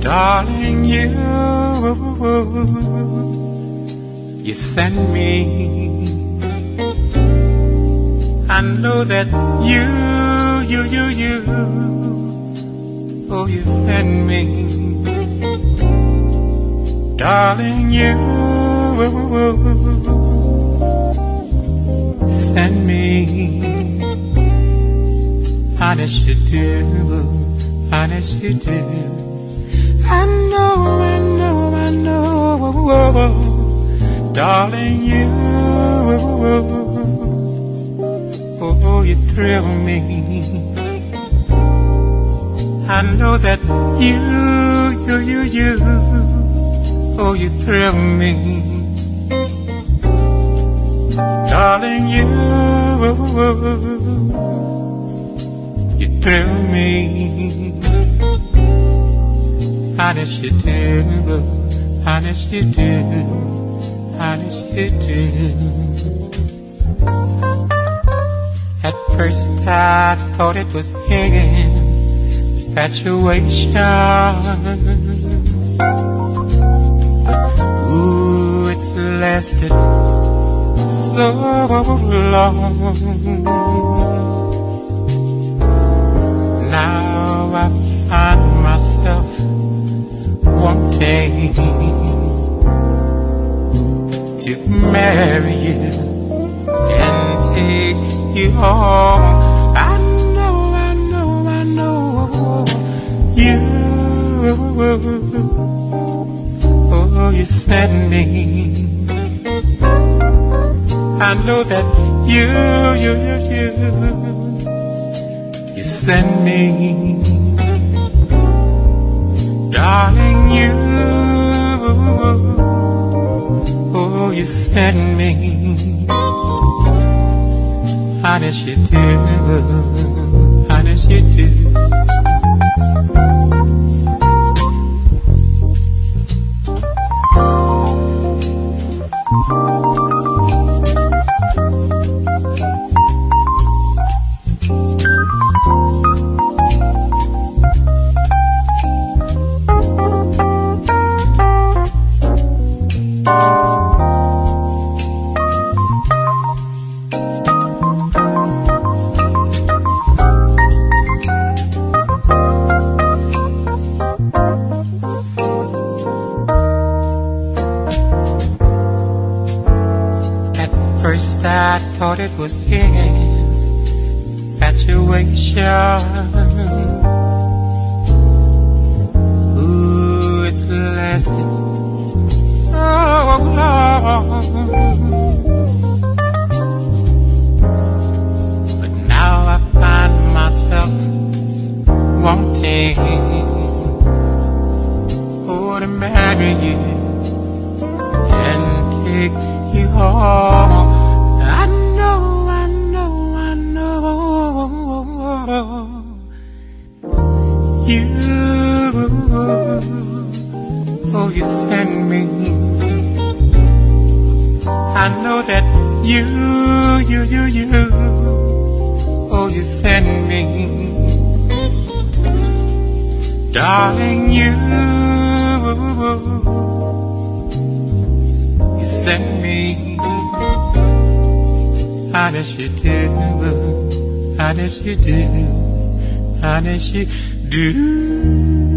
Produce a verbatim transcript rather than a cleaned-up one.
Darling, you, you send me. I know that you, you, you, you, oh, you send me. Darling, you send me. Honest you do, honest you do. I know, I know, I know, darling, you, oh, you thrill me. I know that you, you, you, you, oh, you thrill me. Darling, you, you thrill me. Honest you do, honest you do, honest you do. At first I thought it was infatuation, but ooh, it's lasted so long. Now I find myself wanting to marry you and take you home. I know, I know, I know you, oh, you send me. I know that you, you, you, you, you send me. Darling, you, oh, you send me. Honest you do, honest you do. First I thought it was infatuation. Ooh, it's lasted so long. But now I find myself wanting, oh, to marry you and take you home. I know, I know, I know you, oh, you send me. I know that you, you, you, you, oh, you send me. Darling, you, you send me. Honest you do, honest you do, honest you do.